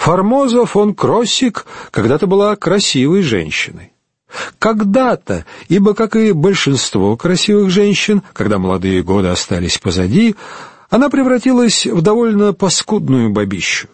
Формоза фон Кроссик когда-то была красивой женщиной. Когда-то, ибо, как и большинство красивых женщин, когда молодые годы остались позади, она превратилась в довольно паскудную бабищу.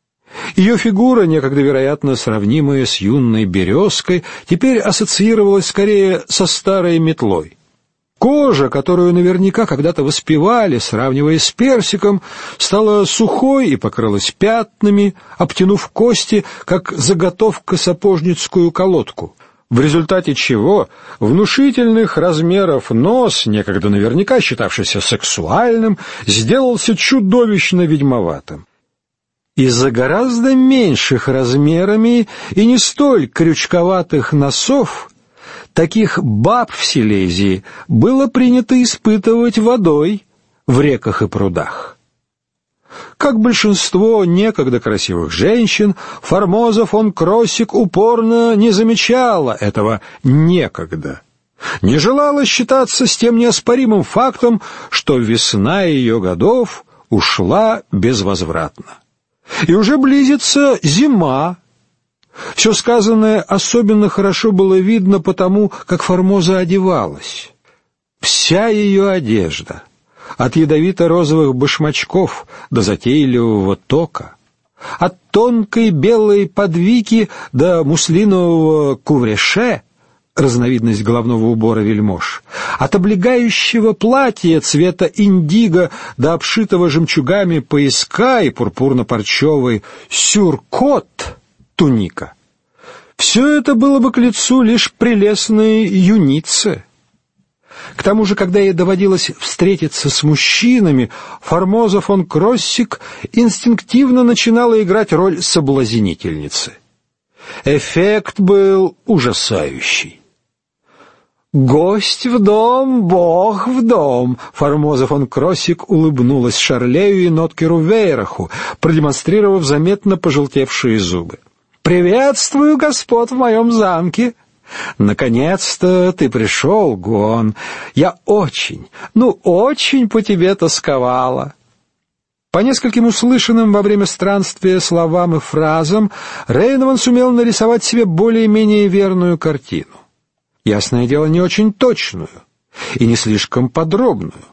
Ее фигура, некогда, вероятно, сравнимая с юной березкой, теперь ассоциировалась скорее со старой метлой. Кожа, которую наверняка когда-то воспевали, сравнивая с персиком, стала сухой и покрылась пятнами, обтянув кости, как заготовка сапожницкую колодку, в результате чего внушительных размеров нос, некогда наверняка считавшийся сексуальным, сделался чудовищно ведьмоватым. Из-за гораздо меньших размерами и не столь крючковатых носов таких баб в Силезии было принято испытывать водой в реках и прудах. Как большинство некогда красивых женщин, Формоза фон Кроссик упорно не замечала этого некогда, не желала считаться с тем неоспоримым фактом, что весна ее годов ушла безвозвратно. И уже близится зима. Все сказанное особенно хорошо было видно потому, как Формоза одевалась. Вся ее одежда, от ядовито-розовых башмачков до затейливого тока, от тонкой белой подвики до муслинового кувреше, разновидность головного убора вельмож, от облегающего платья цвета индиго до обшитого жемчугами пояска и пурпурно-парчевой сюркот, туника. Все это было бы к лицу лишь прелестной юнице. К тому же, когда ей доводилось встретиться с мужчинами, Формоза фон Кроссик инстинктивно начинала играть роль соблазнительницы. Эффект был ужасающий. «Гость в дом, Бог в дом!» Формоза фон Кроссик улыбнулась Шарлею и Ноткеру Вейраху, продемонстрировав заметно пожелтевшие зубы. «Приветствую господ в моем замке!» «Наконец-то ты пришел, Гуон. Я очень по тебе тосковала». По нескольким услышанным во время странствия словам и фразам Рейнован сумел нарисовать себе более-менее верную картину. Ясное дело, не очень точную и не слишком подробную.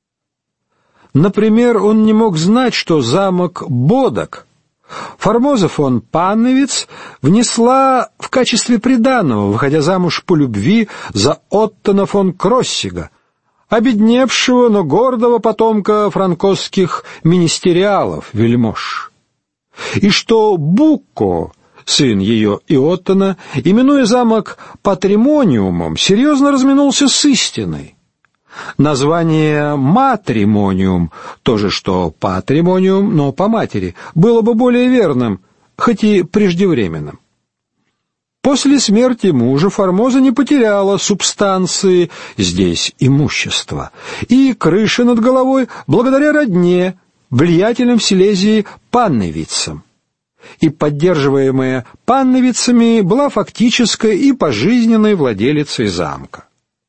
Например, он не мог знать, что замок Бодок Формоза фон Панневиц внесла в качестве приданого, выходя замуж по любви за Оттона фон Кроссига, обедневшего, но гордого потомка франкосских министериалов, вельмож. И что Букко, сын ее и Оттона, именуя замок патримониумом, серьезно разминулся с истиной. Название «матримониум», то же что «патримониум», но по матери, было бы более верным, хоть и преждевременным. После смерти мужа Формоза не потеряла субстанции, здесь имущества, и крыши над головой благодаря родне, влиятельным в Силезии панневицам. И поддерживаемая панневицами была фактической и пожизненной владелицей замка.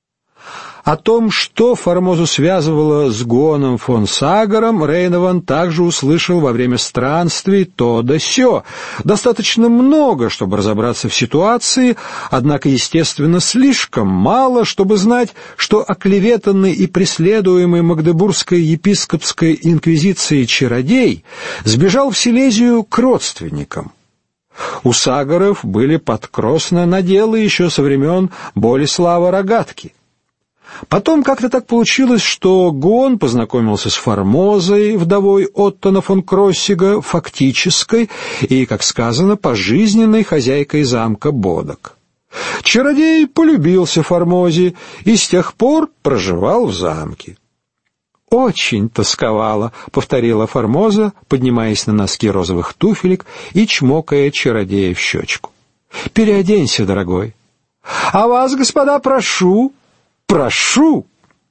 О том, что Формозу связывало с Гуоном фон Сагаром, Рейнован также услышал во время странствий то да сё. Достаточно много, чтобы разобраться в ситуации, однако, естественно, слишком мало, чтобы знать, что оклеветанный и преследуемый Магдебургской епископской инквизицией чародей сбежал в Силезию к родственникам. У Сагаров были подкросно наделы еще со времен Болеслава Рогатки. Потом как-то так получилось, что Гуон познакомился с Формозой, вдовой Оттона фон Кроссига, фактической и, как сказано, пожизненной хозяйкой замка Бодок. Чародей полюбился Формозе и с тех пор проживал в замке. «Очень тосковала», — повторила Формоза, поднимаясь на носки розовых туфелек и чмокая чародея в щечку. «Переоденься, дорогой». «А вас, господа, прошу». «Прошу!»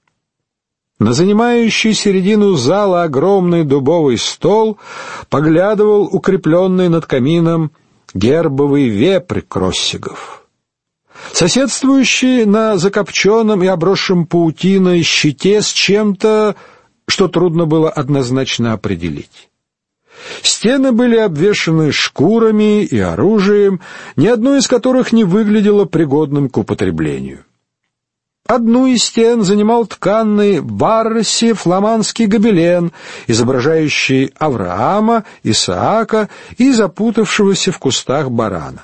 На занимающий середину зала огромный дубовый стол поглядывал укрепленный над камином гербовый вепрь Кроссигов, соседствующий на закопченном и обросшем паутиной щите с чем-то, что трудно было однозначно определить. Стены были обвешаны шкурами и оружием, ни одно из которых не выглядело пригодным к употреблению. Одну из стен занимал тканный в варросе фламандский гобелен, изображающий Авраама, Исаака и запутавшегося в кустах барана.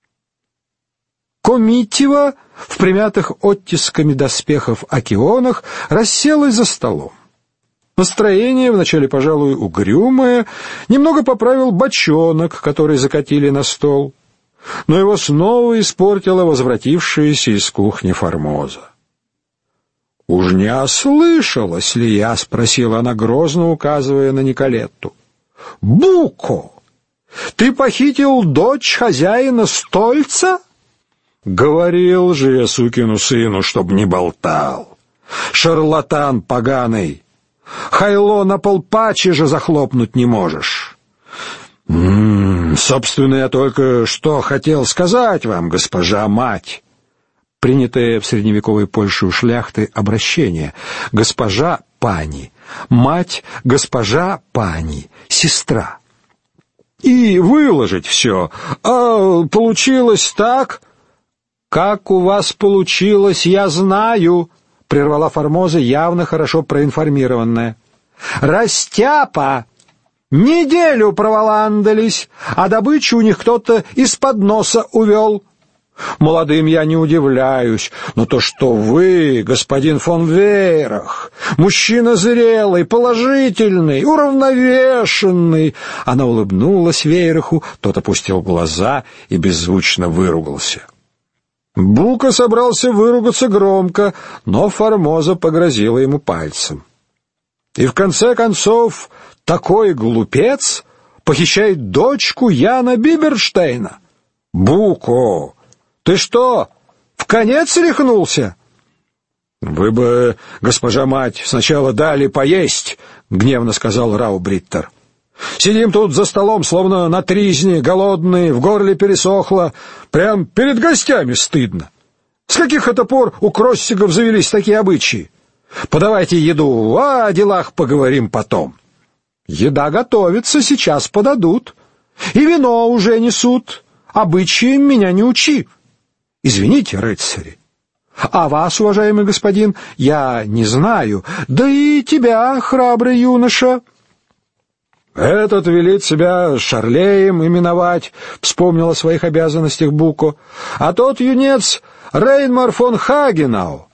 Комитива в примятых оттисками доспехов акионах расселась за столом. Настроение, вначале, пожалуй, угрюмое, немного поправил бочонок, который закатили на стол, но его снова испортила возвратившаяся из кухни Формоза. «Уж не ослышалась ли я?» — спросила она грозно, указывая на Николетту. «Буко, ты похитил дочь хозяина Стольца?» «Говорил же я сукину сыну, чтоб не болтал. Шарлатан поганый! Хайло на полпачи же захлопнуть не можешь!» Собственно, я только что хотел сказать вам, госпожа мать». Принятое в средневековой Польше у шляхты обращение: госпожа пани, мать госпожа пани, сестра. И выложить все. А получилось так? Как у вас получилось, я знаю, прервала Формоза, явно хорошо проинформированная. Растяпа! Неделю проволандались, а добычу у них кто-то из-под носа увел. Молодым я не удивляюсь, но то, что вы, господин фон Вейрах, мужчина зрелый, положительный, уравновешенный. Она улыбнулась Вейраху, тот опустил глаза и беззвучно выругался. Бука собрался выругаться громко, но Формоза погрозила ему пальцем. И в конце концов, такой глупец похищает дочку Яна Биберштейна. Буко! Ты что, в конец рехнулся? Вы бы, госпожа мать, сначала дали поесть, гневно сказал Раубриттер. Сидим тут за столом, словно на тризне, голодные, в горле пересохло, прям перед гостями стыдно. С каких это пор у Кроссигов завелись такие обычаи? Подавайте еду, а о делах поговорим потом. Еда готовится, сейчас подадут. И вино уже несут. Обычаям меня не учи. Извините, рыцари. А вас, уважаемый господин, я не знаю, да и тебя, храбрый юноша. Этот велит себя Шарлеем именовать, вспомнил о своих обязанностях Буко, а тот юнец Рейнмар фон Хагенау.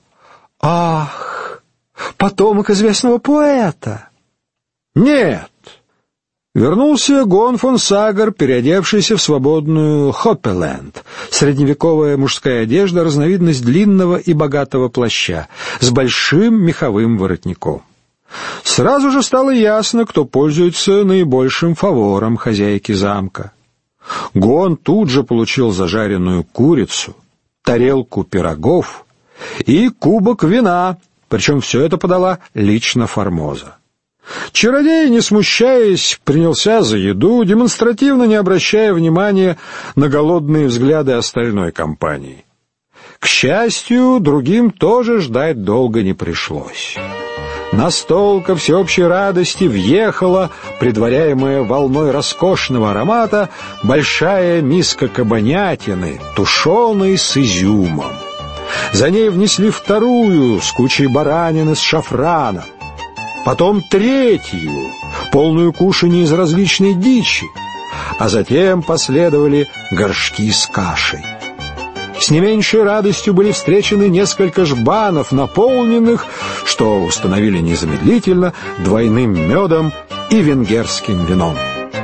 Ах, потомок известного поэта. Нет. Вернулся Гон фон Сагар, переодевшийся в свободную хоппеленд, средневековая мужская одежда, разновидность длинного и богатого плаща, с большим меховым воротником. Сразу же стало ясно, кто пользуется наибольшим фавором хозяйки замка. Гон тут же получил зажаренную курицу, тарелку пирогов и кубок вина, причем все это подала лично Формоза. Чародей, не смущаясь, принялся за еду, демонстративно не обращая внимания на голодные взгляды остальной компании. К счастью, другим тоже ждать долго не пришлось. На стол ко всеобщей радости въехала, предваряемая волной роскошного аромата, большая миска кабанятины, тушеной с изюмом. За ней внесли вторую с кучей баранины с шафраном, потом третью, полную кушаний из различной дичи, а затем последовали горшки с кашей. С не меньшей радостью были встречены несколько жбанов, наполненных, что установили незамедлительно, двойным медом и венгерским вином.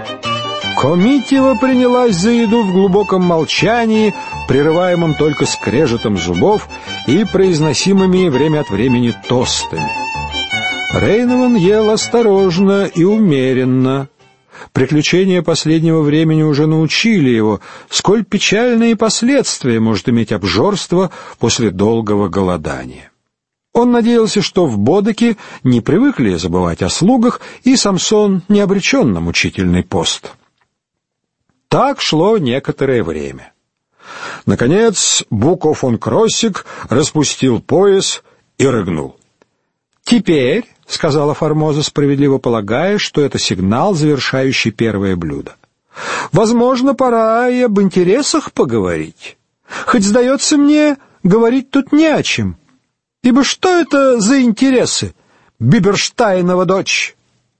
Комитива принялась за еду в глубоком молчании, прерываемом только скрежетом зубов и произносимыми время от времени тостами. Рейнован ел осторожно и умеренно. Приключения последнего времени уже научили его, сколь печальные последствия может иметь обжорство после долгого голодания. Он надеялся, что в Бодеке не привыкли забывать о слугах, и Самсон не обречен на мучительный пост. Так шло некоторое время. Наконец Буко фон Кроссиг распустил пояс и рыгнул. «Теперь, — сказала Формоза, справедливо полагая, что это сигнал, завершающий первое блюдо. «Возможно, пора и об интересах поговорить. Хоть, сдается мне, говорить тут не о чем. Ибо что это за интересы, Биберштайнова дочь?»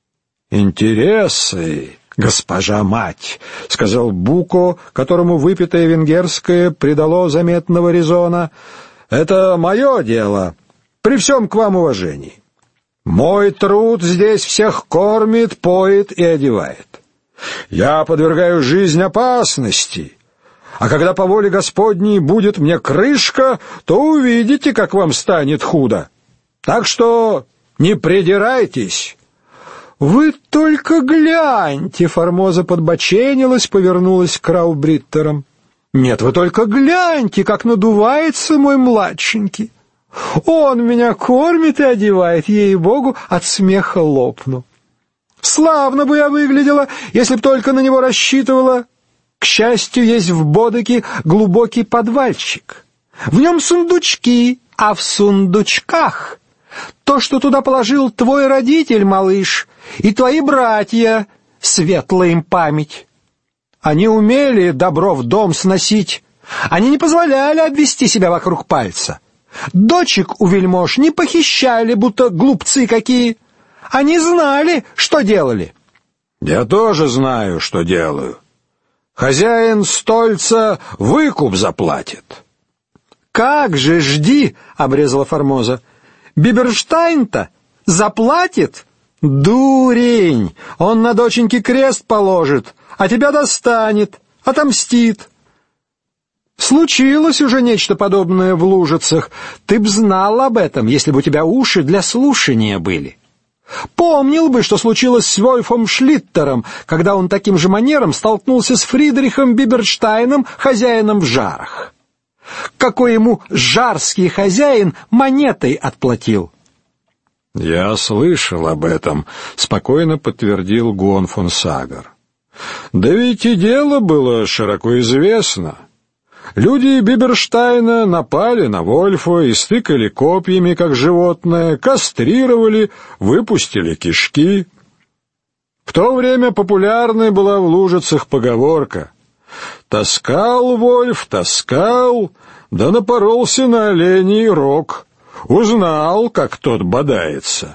«Интересы, госпожа мать», — сказал Буко, которому выпитое венгерское придало заметного резона, — «это мое дело, при всем к вам уважении. Мой труд здесь всех кормит, поет и одевает. Я подвергаю жизнь опасности, а когда по воле Господней будет мне крышка, то увидите, как вам станет худо. Так что не придирайтесь». «Вы только гляньте!» — Формоза подбоченилась, повернулась к Краубриттерам. «Нет, вы только гляньте, как надувается мой младшенький! Он меня кормит и одевает, ей-богу, от смеха лопну. Славно бы я выглядела, если б только на него рассчитывала. К счастью, есть в Бодоке глубокий подвальчик. В нем сундучки, а в сундучках то, что туда положил твой родитель, малыш, и твои братья, светлая им память. Они умели добро в дом сносить, они не позволяли обвести себя вокруг пальца. Дочек у вельмож не похищали, будто глупцы какие. Они знали, что делали». «Я тоже знаю, что делаю. Хозяин стольца выкуп заплатит». «Как же, жди», — обрезала Формоза. «Биберштайн-то заплатит? Дурень! Он на доченьке крест положит, а тебя достанет, отомстит». Случилось уже нечто подобное в Лужицах. Ты б знал об этом, если бы у тебя уши для слушания были. Помнил бы, что случилось с Вольфом Шлиттером, когда он таким же манером столкнулся с Фридрихом Биберштайном, хозяином в Жарах. Какой ему жарский хозяин монетой отплатил. «Я слышал об этом», — спокойно подтвердил Гуон фон Сагер. «Да ведь и дело было широко известно. Люди Биберштайна напали на Вольфа, истыкали копьями, как животное, кастрировали, выпустили кишки. В то время популярной была в Лужицах поговорка: «Таскал Вольф, таскал, да напоролся на оленей рог, узнал, как тот бодается».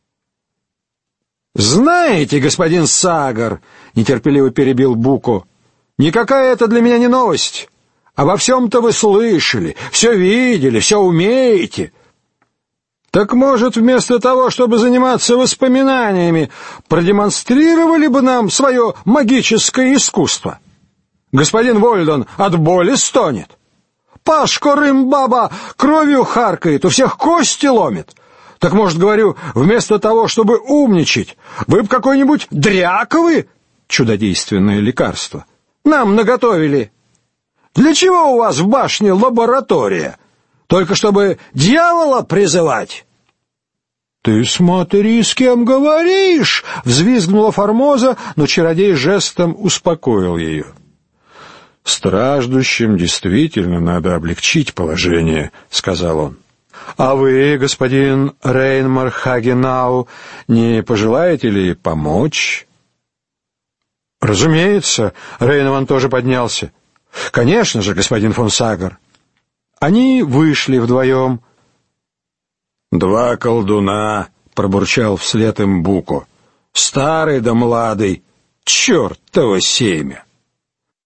«Знаете, господин Сагер, — нетерпеливо перебил Буко, — никакая это для меня не новость. Обо всем-то вы слышали, все видели, все умеете. Так, может, вместо того, чтобы заниматься воспоминаниями, продемонстрировали бы нам свое магическое искусство? Господин Вольдон от боли стонет. Пашко Рымбаба кровью харкает, у всех кости ломит. Так, может, говорю, вместо того, чтобы умничать, вы б какой-нибудь дряковый, чудодейственное лекарство, нам наготовили. Для чего у вас в башне лаборатория? Только чтобы дьявола призывать?» «Ты смотри, с кем говоришь!» — взвизгнула Формоза, но чародей жестом успокоил ее. «Страждущим действительно надо облегчить положение», — сказал он. «А вы, господин Рейнмар Хагенау, не пожелаете ли помочь?» «Разумеется», — Рейнман тоже поднялся. «Конечно же, господин фон Сагер». Они вышли вдвоем. «Два колдуна», — пробурчал вслед им Буко. «Старый да младый, чертово семя».